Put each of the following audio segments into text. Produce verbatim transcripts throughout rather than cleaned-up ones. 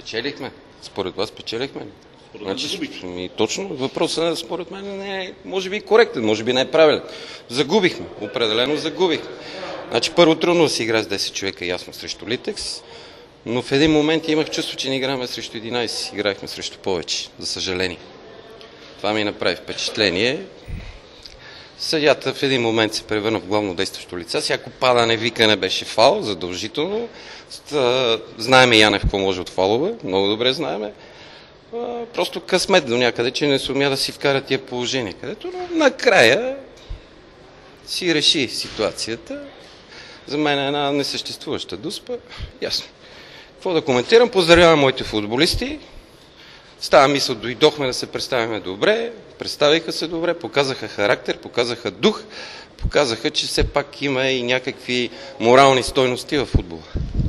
Спечелихме. Според вас спечелихме ли? Според мен загубихме. Ми, точно. Въпросът, според мен, не е, може би, коректен, може би не е правилен. Загубихме. Определено загубихме. Значи, първо трудно да си игра с десет човека, ясно, срещу Литекс, но в един момент имах чувство, че не играме срещу единайсет. Играхме срещу повече, за съжаление. Това ми направи впечатление. Съдията в един момент се превърна в главно действащо лице. Всяко падане, викане беше фал, задължително. Знаеме Янев какво може от фалове, много добре знаеме. Просто късмет до някъде, че не сумя да си вкара тия положения, където накрая си реши ситуацията. За мен е една несъществуваща дуспа. Ясно. Какво да коментирам? Поздравявам моите футболисти. С тази мисъл дойдохме да се представяме добре, представиха се добре, показаха характер, показаха дух, показаха, че все пак има и някакви морални стойности в футбола.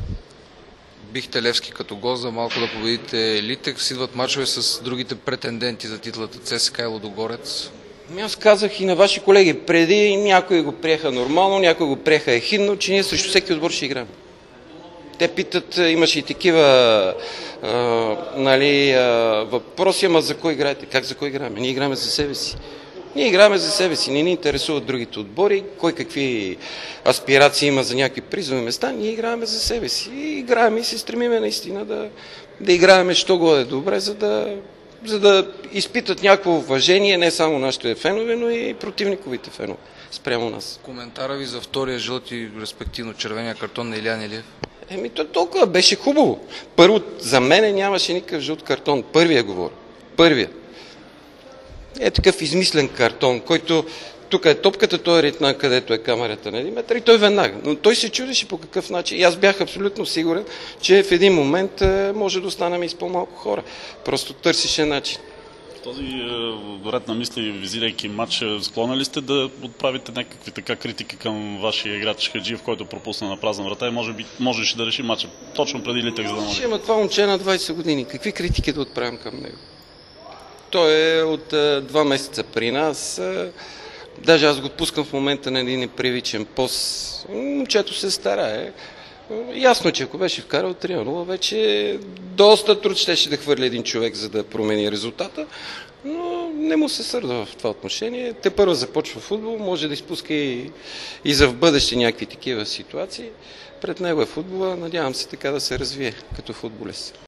Бихте Левски като гост за малко да победите Литекс. Идват мачове с другите претенденти за титлата ЦСКА и Лудогорец. Аз казах и на ваши колеги преди, някои го приеха нормално, някои го приеха ехидно, че ние срещу всеки отбор ще играем. Те питат, имаше и такива а, нали, а, въпроси, ама за кой играете? Как за кой играем? Ние играем за себе си. Ние играем за себе си, не ни интересуват другите отбори, кой какви аспирации има за някакви призови места, ние играем за себе си. И играем и се стремиме наистина да, да играем, що го е добре, за да, за да изпитат някакво уважение, не само нашите фенове, но и противниковите фенове спрямо нас. Коментара ви за втория жълт и респективно червения картон на Илиян Илиев? Еми, то толкова беше хубаво. Първо, за мене нямаше никакъв жълт картон. Първия говоря. Първия. Е такъв измислен картон, който тук е топката, той е ритна, където е камерата на един метър и той веднага. Но той се чудеше по какъв начин. И аз бях абсолютно сигурен, че в един момент може да останем и с по-малко хора. Просто търсеше начин. Този е, ред на мисли, визирайки матч, склонен ли сте да отправите някакви така критики към вашия играч Хаджиев, който пропусна на празна врата и може би можеше да реши матча точно преди Литекс, за да може? Ще има това момче на двайсет години. Какви критики да отправям към него? Той е от е, два месеца при нас. Е, даже аз го пускам в момента на един непривичен пост. Момчето се старае. Ясно, че ако беше вкарал три на нула, вече доста труд щеше да хвърли един човек, за да промени резултата, но не му се сърда в това отношение. Те първо започва футбол, може да изпуска и, и за в бъдеще някакви такива ситуации. Пред него е футбола, надявам се така да се развие като футболист.